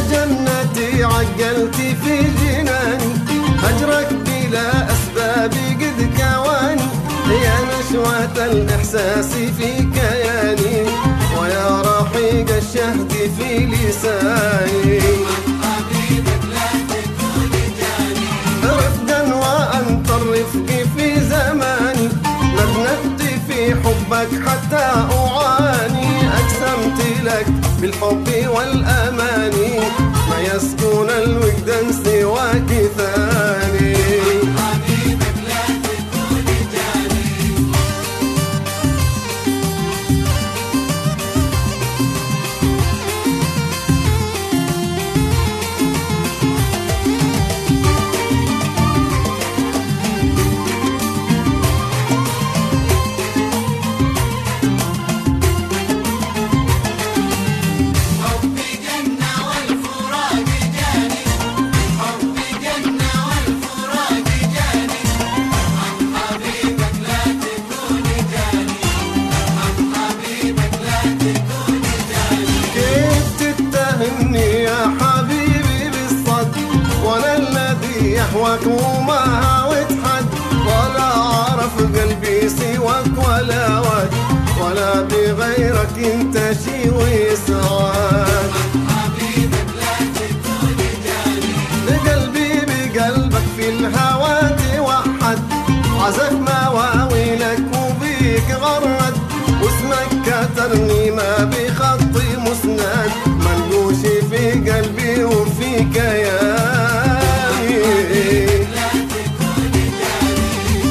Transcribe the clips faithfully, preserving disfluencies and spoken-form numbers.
جنتي عقلتي في جناني، هجرك بلا أسباب قد كواني، يا نشوة الإحساس في كياني، ويا رحيق الشهد في لساني. حبيبك لا تكون جاني، رفدا وأنت الرفق في زماني، ندندت في حبك حتى أعاني، أقسمت لك بالحب والأماني، ما يسكن الوجدان سواك ثاني. حبيبك لا تكون جاني. حبي جنة والفراق جاني، حبي جنة والفراق جاني، عن حبيبك لا تكون جاني، عن حبيبك لا تكون جاني. كيف تتهمني يا حبيبي بالصد، وانا الذي يحوك وما هاوت حد، ولا عرف قلبي سواك ولا ود، ولا بغيرك انت شي ويسعد. حبيبك لا تكون جاني، قلبي بقلبك في الهوى توحد، عزف مواويلك وبيك غرد، واسمك كترني ما بخطي مسند، منقوش في قلبي وفي كياني. لا تكون جاني.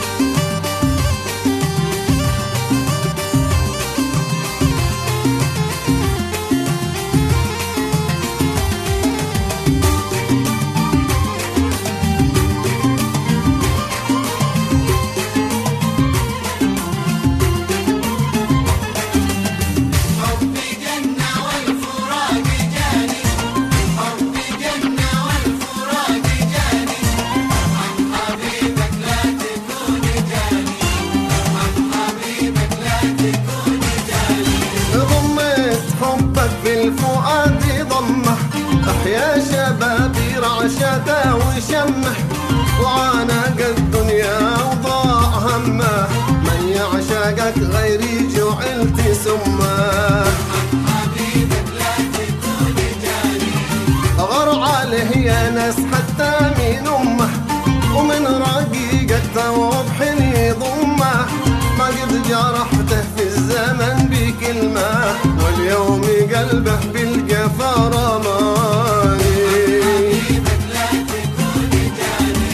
حبي جنة والفراق جاني، حبي جنة والفراق جاني، عن حبيبك لا تكون جاني، عن حبيبك لا تكون جاني. ضميت حبك في الفؤاد ضمه، احيا شبابي رعشته وشمح، وعانق الدنيا وضاع همه، من يعشقك غيري جعلت سمه. حبيبك لا تكون جاني، غر عليه يا ناس حتى من امه، ومن رقيقته وبحني ضمه، ما قد جرحته في الزمن بكلمه، واليوم قلبه بالقفا رماني. حبيبك لا تكون جاني.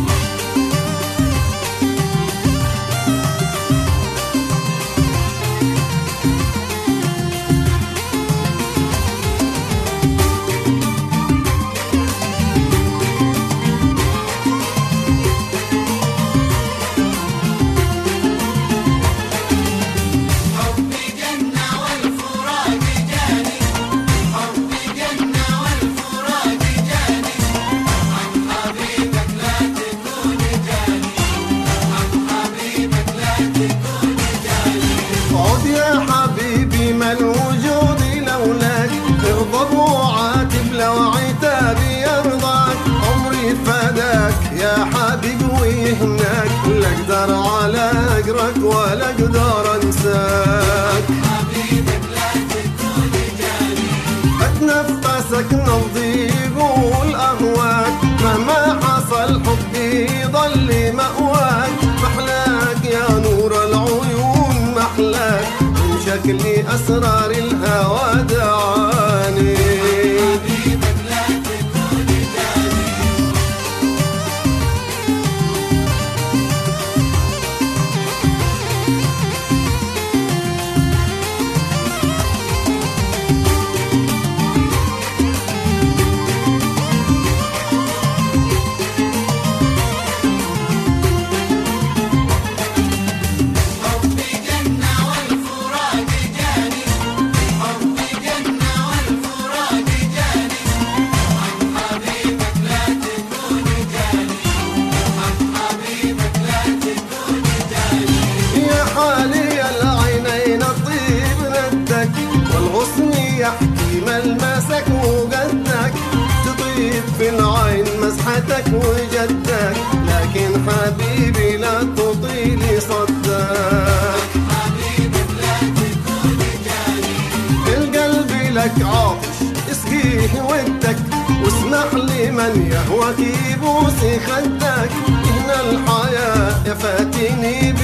حبي جنة والفراق جاني، حبي جنة والفراق جاني، عن حبيبك لا تكون جاني، عن حبيبك لا تكون جاني. عود يا حبيبي ما الوجود لولاك، اغضب وعاتب لو عتابي يرضاك، عمري فداك يا حبيب ويهناك، لا اقدر على اجرك ولا اقدر انساك. حبيبك لا تكون جاني، اتنفسك نبضي يقول اهواك، مهما حصل حبي ضل مأواك، محلاك يا نور العيون محلاك، من شكلي اسرار الهوى دعاني. حبيبك لا تكون جاني. حبي جنة والفراق جاني، حبي سمحتك وجدك، لكن حبيبي لا تطيلي صدك. حبيبي لا تكون جاني، القلب لك عاطش اسقيه ودك، واسمح لمن يهواك يبوس خدك. هنا الحياة يا فاتني